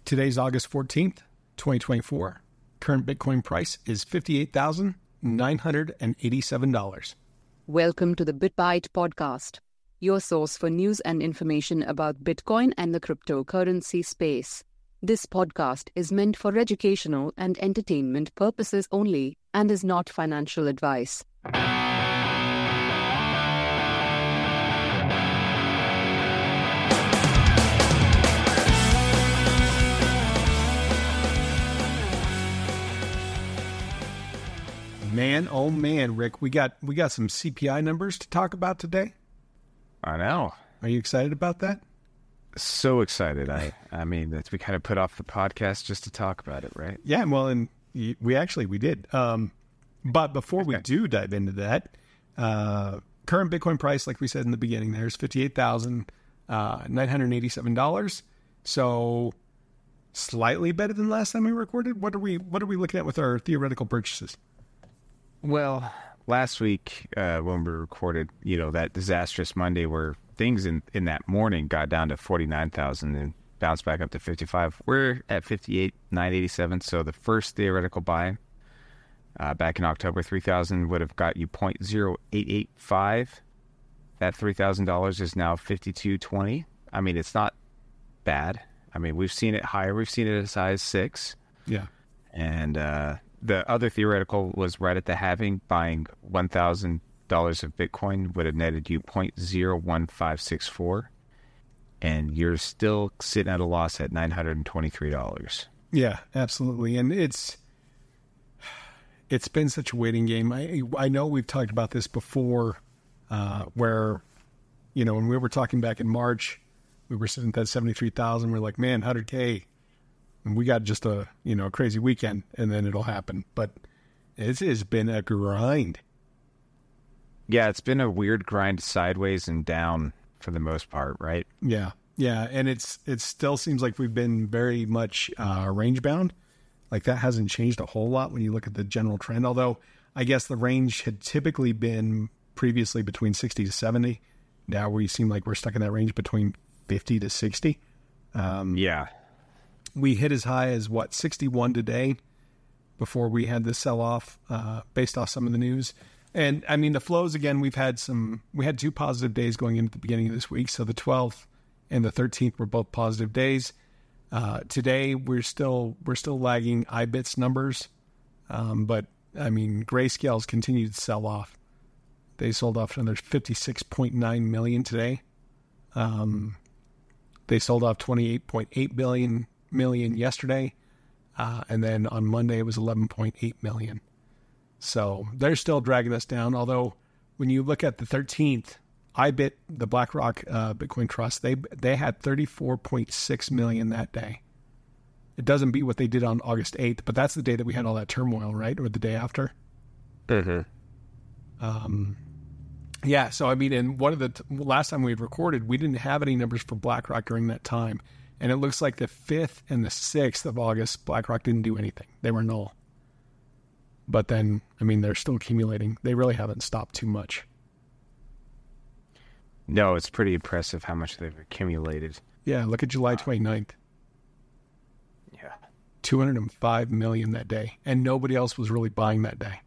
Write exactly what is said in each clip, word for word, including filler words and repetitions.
Today's August fourteenth, twenty twenty-four. Current Bitcoin price is fifty-eight thousand nine hundred eighty-seven dollars. Welcome to the BitByte podcast, your source for news and information about Bitcoin and the cryptocurrency space. This podcast is meant for educational and entertainment purposes only and is not financial advice. Man, oh man, Rick, we got we got some C P I numbers to talk about today. I know. Are you excited about that? So excited. I I mean, that we kind of put off the podcast just to talk about it, right? Yeah, well, and we actually, we did. Um, but before we do dive into that, uh, current Bitcoin price, like we said in the beginning, there is fifty-eight thousand nine hundred eighty-seven dollars. So slightly better than last time we recorded. What are we, what are we looking at with our theoretical purchases? Well, last week uh, when we recorded, you know, that disastrous Monday where things in, in that morning got down to forty-nine thousand and bounced back up to fifty-five. We're at fifty-eight thousand nine hundred eighty-seven. So the first theoretical buy uh, back in October, three thousand would have got you zero point zero eight eight five. That three thousand dollars is now fifty-two twenty. I mean, it's not bad. I mean, we've seen it higher. We've seen it as high as six. Yeah. And, uh, the other theoretical was right at the halving, buying one thousand dollars of Bitcoin would have netted you zero point zero one five six four, and you're still sitting at a loss at nine hundred twenty-three dollars. Yeah, absolutely. And it's it's been such a waiting game. I I know we've talked about this before, uh, where, you know, when we were talking back in March, we were sitting at that seventy-three thousand. We're like, man, one hundred K. And we got just a, you know, crazy weekend, and then it'll happen. But it has been a grind. Yeah, it's been a weird grind sideways and down for the most part, right? Yeah, yeah. And it's it still seems like we've been very much uh, range bound. Like that hasn't changed a whole lot when you look at the general trend. Although I guess the range had typically been previously between sixty to seventy. Now we seem like we're stuck in that range between fifty to sixty. Um, yeah. We hit as high as, what, sixty-one today before we had this sell-off uh, based off some of the news. And, I mean, the flows, again, we've had some, we had two positive days going into the beginning of this week. So the twelfth and the thirteenth were both positive days. Uh, today, we're still, we're still lagging I B I T's numbers. Um, but, I mean, Grayscale's continued to sell off. They sold off another fifty-six point nine million today. Um, they sold off twenty-eight point eight billion million yesterday, uh, and then on Monday it was eleven point eight million. So they're still dragging us down. Although when you look at the thirteenth, I B I T, the BlackRock uh, Bitcoin Trust, they they had thirty-four point six million that day. It doesn't beat what they did on August eighth, but that's the day that we had all that turmoil, right? Or the day after. Mm-hmm. Um, yeah. So I mean, and one of the t- last time we had recorded, we didn't have any numbers for BlackRock during that time. And it looks like the fifth and the sixth of August, BlackRock didn't do anything. They were null. But then, I mean, they're still accumulating. They really haven't stopped too much. No, it's pretty impressive how much they've accumulated. Yeah, look at July twenty-ninth. Yeah. two hundred five million that day. And nobody else was really buying that day.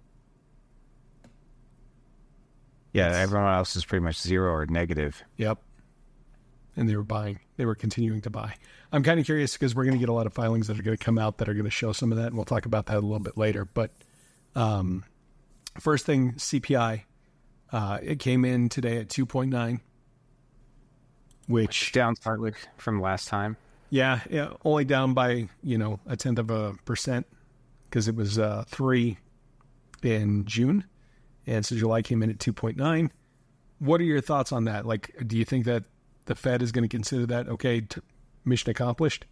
Yeah, everyone else is pretty much zero or negative. Yep. And they were buying. They were continuing to buy. I'm kind of curious because we're going to get a lot of filings that are going to come out that are going to show some of that, and we'll talk about that a little bit later. But um, first thing, C P I. Uh, it came in today at two point nine, which... Down slightly from last time. Yeah, yeah, only down by, you know, a tenth of a percent because it was uh, three in June. And so July came in at two point nine. What are your thoughts on that? Like, do you think that the Fed is going to consider that, okay, t- mission accomplished?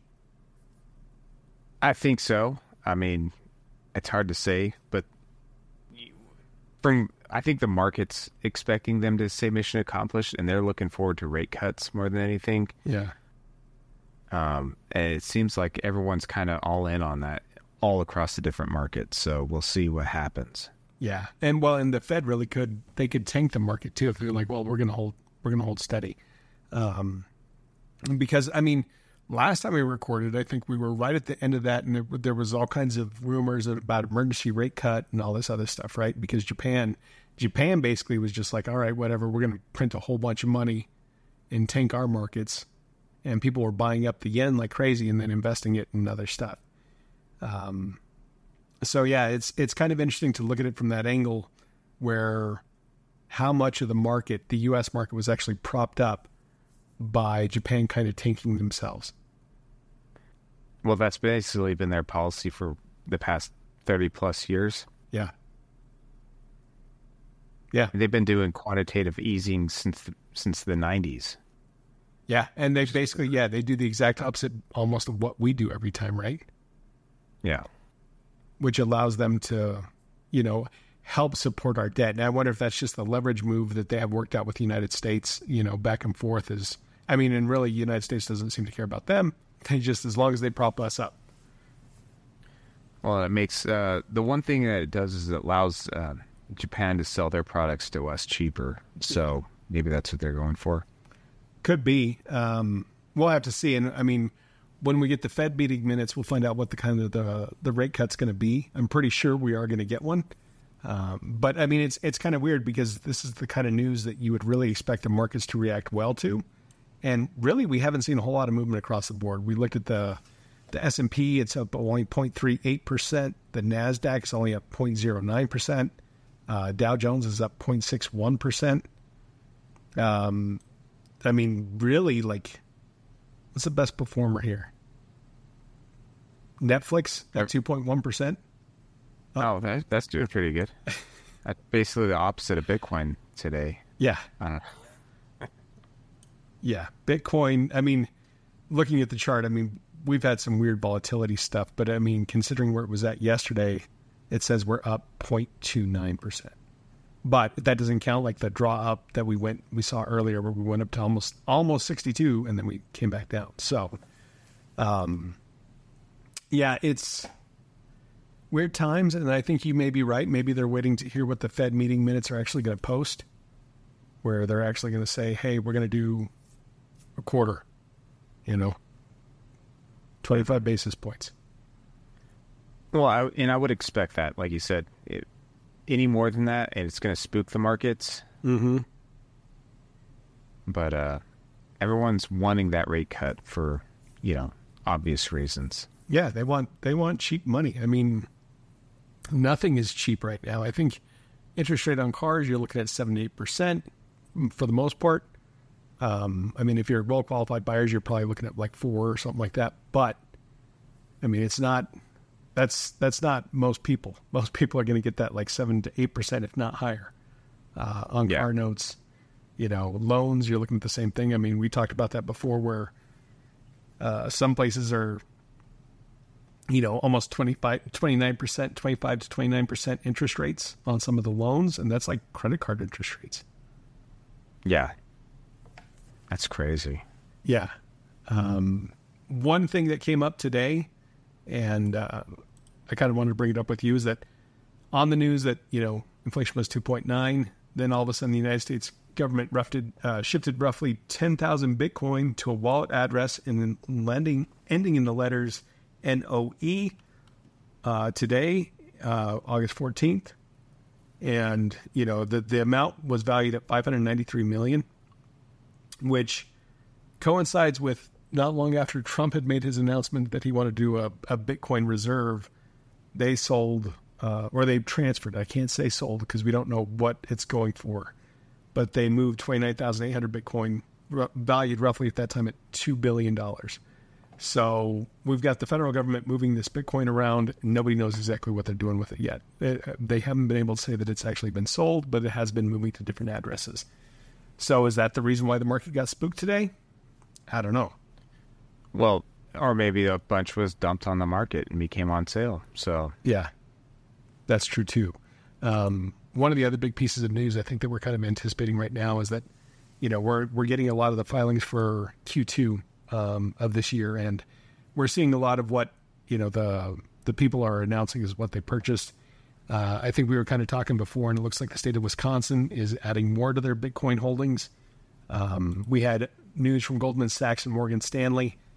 I think so. I mean, it's hard to say, but from I think the market's expecting them to say mission accomplished, and they're looking forward to rate cuts more than anything. Yeah. Um, and it seems like everyone's kind of all in on that all across the different markets. So we'll see what happens. Yeah. And well, and the Fed really could, they could tank the market too if they're like, well, we're going to hold, we're going to hold steady. Um, because I mean, last time we recorded, I think we were right at the end of that, and there, there was all kinds of rumors about emergency rate cut and all this other stuff, right? Because Japan, Japan basically was just like, all right, whatever, we're going to print a whole bunch of money and tank our markets, and people were buying up the yen like crazy and then investing it in other stuff. Um, so yeah, it's it's kind of interesting to look at it from that angle, where how much of the market, the U S market, was actually propped up by Japan kind of tanking themselves. Well, that's basically been their policy for the past thirty plus years. Yeah. Yeah. They've been doing quantitative easing since the, since the nineties. Yeah. And they basically, yeah, they do the exact opposite almost of what we do every time, right? Yeah. Which allows them to, you know, help support our debt. And I wonder if that's just the leverage move that they have worked out with the United States, you know, back and forth is, I mean, and really the United States doesn't seem to care about them. They just, as long as they prop us up. Well, it makes, uh, the one thing that it does is it allows uh, Japan to sell their products to us cheaper. So maybe that's what they're going for. Could be. Um, we'll have to see. And I mean, when we get the Fed meeting minutes, we'll find out what the kind of the, the rate cut's going to be. I'm pretty sure we are going to get one. Um, but I mean, it's, it's kind of weird because this is the kind of news that you would really expect the markets to react well to. And really, we haven't seen a whole lot of movement across the board. We looked at the the S and P, it's up only zero point three eight percent. The NASDAQ is only up zero point zero nine percent. Uh, Dow Jones is up zero point six one percent. Um, I mean, really, like, what's the best performer here? Netflix at two point one percent. Oh, that, that's doing pretty good. That's basically the opposite of Bitcoin today. Yeah. I don't know. Yeah, Bitcoin, I mean, looking at the chart, I mean, we've had some weird volatility stuff, but I mean, considering where it was at yesterday, it says we're up zero point two nine percent. But that doesn't count like the draw up that we went, we saw earlier where we went up to almost almost sixty-two and then we came back down. So, um, yeah, it's weird times, and I think you may be right. Maybe they're waiting to hear what the Fed meeting minutes are actually going to post, where they're actually going to say, hey, we're going to do a quarter, you know, twenty-five basis points. Well, I, and I would expect that, like you said, it, any more than that, and it's going to spook the markets. Mm-hmm. But uh, everyone's wanting that rate cut for, you know, obvious reasons. Yeah, they want they want cheap money. I mean, nothing is cheap right now. I think interest rate on cars, you're looking at seventy-eight percent for the most part. Um, I mean, if you're well-qualified buyers, you're probably looking at like four or something like that. But, I mean, it's not, that's that's not most people. Most people are going to get that like seven to eight percent, if not higher, uh, on yeah. car notes. You know, loans, you're looking at the same thing. I mean, we talked about that before where uh, some places are, you know, almost twenty-five, twenty-nine percent, twenty-five to twenty-nine percent interest rates on some of the loans. And that's like credit card interest rates. Yeah. That's crazy. Yeah. Um, one thing that came up today, and uh, I kind of wanted to bring it up with you, is that on the news that, you know, inflation was two point nine, then all of a sudden the United States government rufted, uh, shifted roughly ten thousand Bitcoin to a wallet address and then lending, ending in the letters N O E uh, today, uh, August fourteenth. And, you know, the, the amount was valued at five hundred ninety-three million dollars, which coincides with not long after Trump had made his announcement that he wanted to do a, a Bitcoin reserve. They sold, uh, or they transferred, I can't say sold because we don't know what it's going for, but they moved twenty-nine thousand eight hundred Bitcoin, r- valued roughly at that time at two billion dollars. So we've got the federal government moving this Bitcoin around. Nobody knows exactly what they're doing with it yet. It, they haven't been able to say that it's actually been sold, but it has been moving to different addresses. So is that the reason why the market got spooked today? I don't know. Well, or maybe a bunch was dumped on the market and became on sale. So yeah, that's true too. Um, one of the other big pieces of news I think that we're kind of anticipating right now is that, you know, we're we're getting a lot of the filings for Q two um, of this year, and we're seeing a lot of what, you know, the the people are announcing is what they purchased. Uh, I think we were kind of talking before, and it looks like the state of Wisconsin is adding more to their Bitcoin holdings. Um, we had news from Goldman Sachs and Morgan Stanley.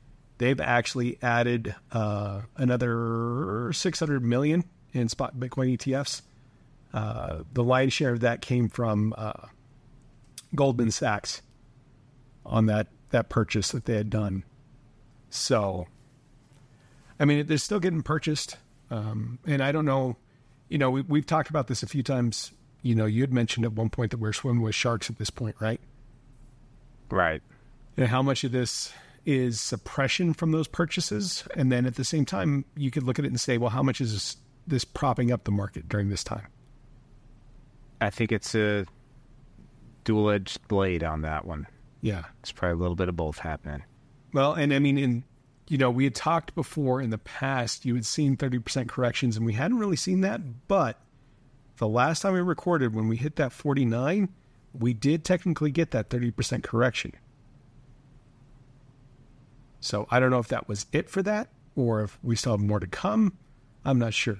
they've actually added uh, another six hundred million in spot Bitcoin E T Fs. Uh, the lion's share of that came from uh, Goldman Sachs on that, that purchase that they had done. So, I mean, they're still getting purchased. Um, and I don't know, you know, we, we've talked about this a few times. You know, you had mentioned at one point that we're swimming with sharks at this point, right? Right. And how much of this is suppression from those purchases? And then at the same time, you could look at it and say, well, how much is this, this propping up the market during this time? I think it's a dual-edged blade on that one. Yeah. It's probably a little bit of both happening. Well, and I mean, in, you know, we had talked before in the past, you had seen thirty percent corrections, and we hadn't really seen that. But the last time we recorded, when we hit that forty-nine, we did technically get that thirty percent correction. So I don't know if that was it for that, or if we still have more to come. I'm not sure.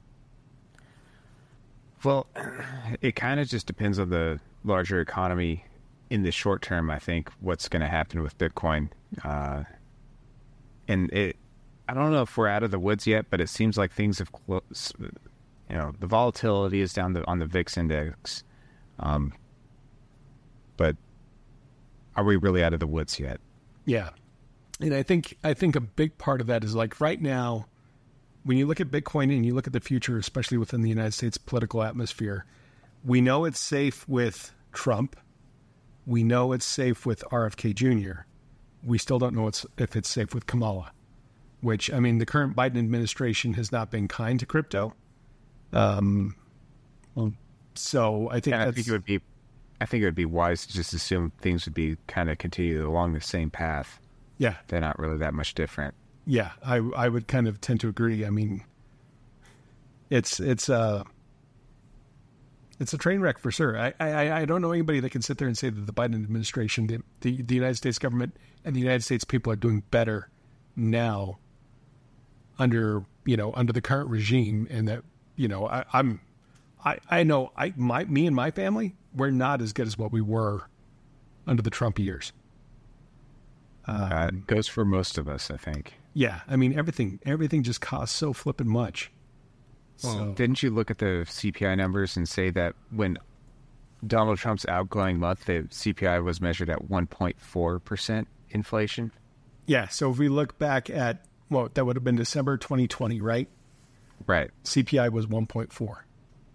Well, it kind of just depends on the larger economy in the short term, I think, what's going to happen with Bitcoin. Uh, and it, I don't know if we're out of the woods yet, but it seems like things have close. You know, the volatility is down the, on the V I X index. Um, but are we really out of the woods yet? Yeah. And I think, I think a big part of that is like right now, when you look at Bitcoin and you look at the future, especially within the United States political atmosphere, we know it's safe with Trump. We know it's safe with R F K Junior We still don't know it's, if it's safe with Kamala, which, I mean, the current Biden administration has not been kind to crypto. Um, so I think and that's, I think it would be, I think it would be wise to just assume things would be kind of continue along the same path. Yeah. They're not really that much different. Yeah, I I would kind of tend to agree. I mean, it's it's a it's a train wreck for sure. I, I I don't know anybody that can sit there and say that the Biden administration, the, the the United States government, and the United States people are doing better now under you know under the current regime, and that you know I, I'm I I know I my me and my family, we're not as good as what we were under the Trump years. Um, uh, it goes for most of us, I think. Yeah, I mean, everything everything just costs so flippin' much. Well, so. Didn't you look at the C P I numbers and say that when Donald Trump's outgoing month, the C P I was measured at one point four percent inflation? Yeah, so if we look back at, well, that would have been December twenty twenty, right? Right. C P I was one point four.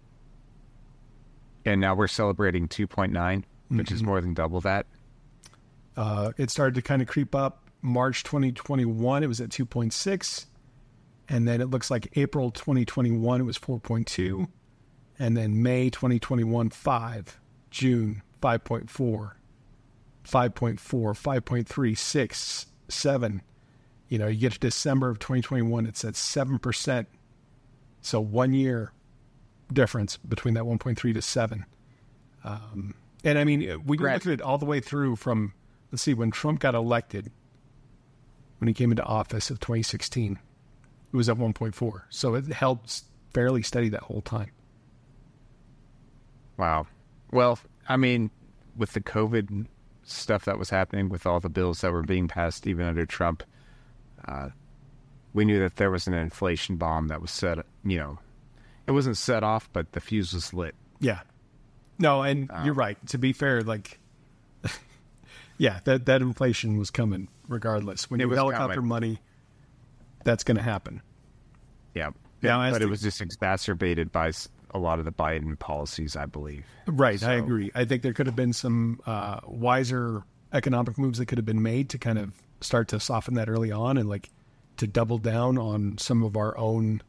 And now we're celebrating two point nine, which mm-hmm. is more than double that. Uh, it started to kind of creep up. March twenty twenty-one, it was at two point six. And then it looks like April twenty twenty-one, it was four point two. And then May twenty twenty-one, five. June, five point four. five point four, five point three, six, seven. You know, you get to December of twenty twenty-one, it's at seven percent. So one year difference between that one point three to seven. Um, and I mean, we can look at it all the way through from, let's see, when Trump got elected, when he came into office of twenty sixteen, it was at one point four. So it held fairly steady that whole time. Wow. Well, I mean, with the COVID stuff that was happening, with all the bills that were being passed, even under Trump, uh, we knew that there was an inflation bomb that was set, you know, it wasn't set off, but the fuse was lit. Yeah. No, and um, you're right. To be fair, like, yeah, that, that inflation was coming regardless. When you have helicopter coming. money, that's going to happen. Yeah. Now, but the, it was just exacerbated by a lot of the Biden policies, I believe. Right. So. I agree. I think there could have been some uh, wiser economic moves that could have been made to kind of start to soften that early on and like to double down on some of our own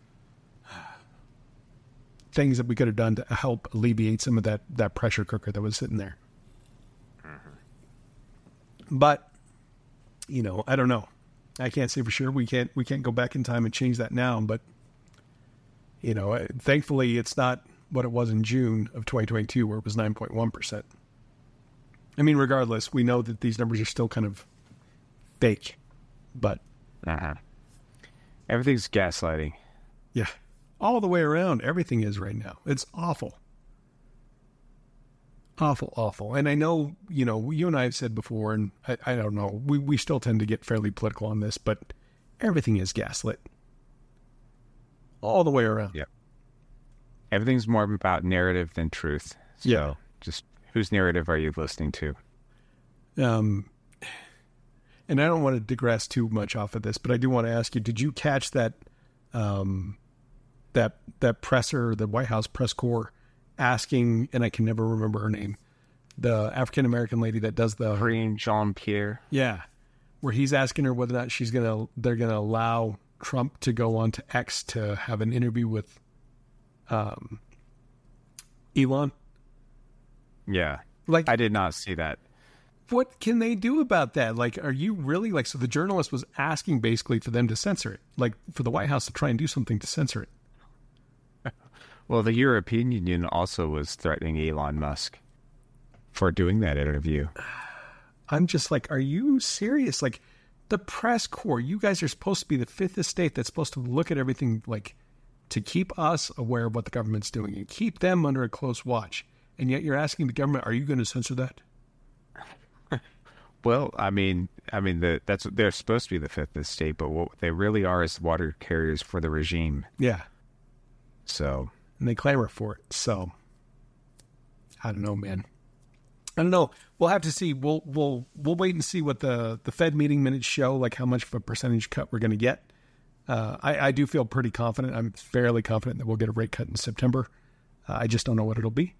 things that we could have done to help alleviate some of that, that pressure cooker that was sitting there. Mm-hmm. But, you know, I don't know. I can't say for sure. We can't, we can't go back in time and change that now, but you know, thankfully it's not what it was in June of twenty twenty-two where it was nine point one percent. I mean, regardless, we know that these numbers are still kind of fake, but uh-huh. Everything's gaslighting. Yeah. All the way around. Everything is right now. It's awful. Awful, awful. And I know, you know, you and I have said before, and I, I don't know, we, we still tend to get fairly political on this, but everything is gaslit. All the way around. Yep. Everything's more about narrative than truth. So Yeah. just whose narrative are you listening to? Um, and I don't want to digress too much off of this, but I do want to ask you, did you catch that, um, that, that presser, the White House press corps asking, and I can never remember her name, the African-American lady that does the, Karine Jean-Pierre. yeah, where he's asking her whether or not she's going to, they're going to allow Trump to go on to X to have an interview with, um, Elon. Yeah. Like, I did not see that. what can they do about that? Like, are you really like, so the journalist was asking basically for them to censor it, like for the White House to try and do something to censor it. Well, the European Union also was threatening Elon Musk for doing that interview. I'm just like, are you serious? Like, the press corps, you guys are supposed to be the fifth estate that's supposed to look at everything, like, to keep us aware of what the government's doing and keep them under a close watch. And yet you're asking the government, are you going to censor that? Well, I mean, I mean, the, that's they're supposed to be the fifth estate, but what they really are is water carriers for the regime. Yeah. So, And they clamor for it. So, I don't know, man. I don't know. We'll have to see. We'll we'll we'll wait and see what the, the Fed meeting minutes show, like how much of a percentage cut we're going to get. Uh, I, I do feel pretty confident. I'm fairly confident that we'll get a rate cut in September. Uh, I just don't know what it'll be.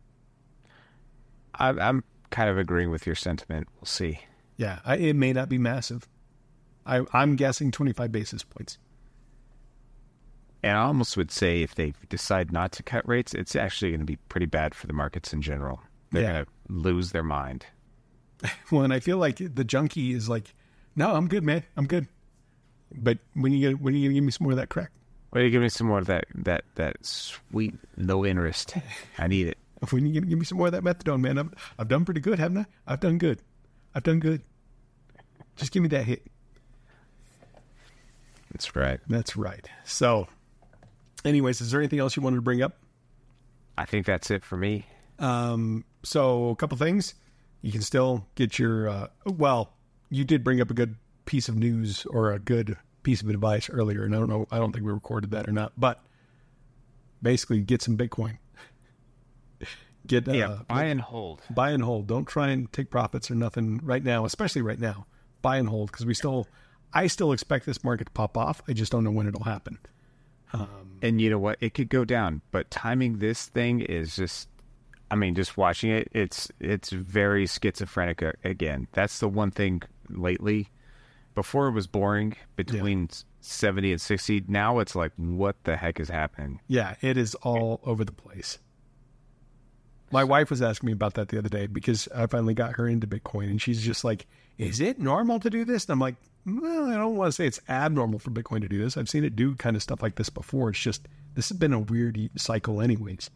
I, I'm kind of agreeing with your sentiment. We'll see. Yeah, I, it may not be massive. I, I'm guessing twenty-five basis points. And I almost would say if they decide not to cut rates, it's actually going to be pretty bad for the markets in general. They're Yeah. going to lose their mind. Well, and I feel like the junkie is like, no, I'm good, man. I'm good. But when you get, when you gonna give me some more of that crack? Well, you give me some more of that, that, that sweet, low interest. I need it. When you gonna give me some more of that methadone, man? I've, I've done pretty good, haven't I? I've done good. I've done good. Just give me that hit. That's right. That's right. So, anyways, is there anything else you wanted to bring up? I think that's it for me. Um, so a couple things. You can still get your, uh, well, you did bring up a good piece of news or a good piece of advice earlier, and I don't know, I don't think we recorded that or not, but basically get some Bitcoin. Get, uh, Yeah, buy and hold. buy and hold. Don't try and take profits or nothing right now, especially right now. Buy and hold, because we still, I still expect this market to pop off. I just don't know when it'll happen. And you know what? It could go down, but timing this thing is just, I mean, just watching it, it's it's very schizophrenic a- again. That's the one thing lately. Before it was boring between seventy and sixty. Now it's like, what the heck is happening? Yeah, it is all over the place. My wife was asking me about that the other day because I finally got her into Bitcoin, and she's just like, is it normal to do this? And I'm like, well, I don't want to say it's abnormal for Bitcoin to do this. I've seen it do kind of stuff like this before. It's just, this has been a weird cycle anyways.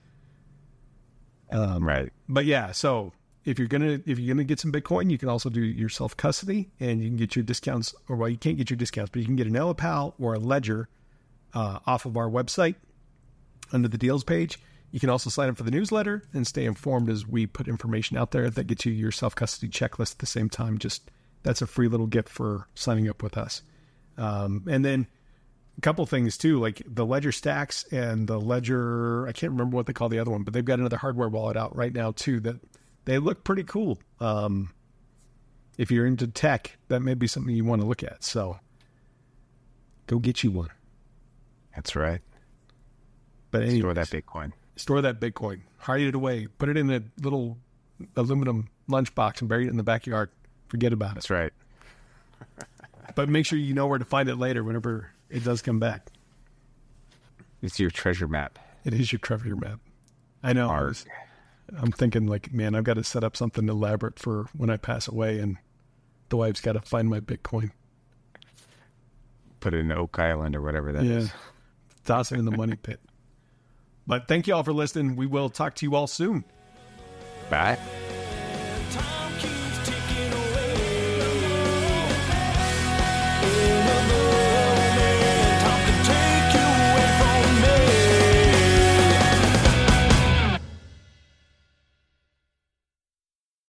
Um, Right. But yeah, so if you're gonna if you're gonna get some Bitcoin, you can also do your self custody, and you can get your discounts. Or well, you can't get your discounts, but you can get an Elipal or a Ledger uh, off of our website under the deals page. You can also sign up for the newsletter and stay informed as we put information out there that gets you your self custody checklist at the same time. Just that's a free little gift for signing up with us. Um, and then a couple things too, like the Ledger Stacks and the Ledger, I can't remember what they call the other one, but they've got another hardware wallet out right now too that they look pretty cool. Um, if you're into tech, that may be something you want to look at. So go get you one. That's right. But anyways, Store that Bitcoin. store that Bitcoin, hide it away, put it in a little aluminum lunchbox and bury it in the backyard. Forget about it. That's right. But make sure you know where to find it later whenever it does come back. It's your treasure map. It is your treasure map. I know. I Art. was- I'm thinking like, man, I've got to set up something elaborate for when I pass away, and the wife's got to find my Bitcoin. Put it in Oak Island or whatever that is. Yeah. Toss it in the money pit. But thank you all for listening. We will talk to you all soon. Bye.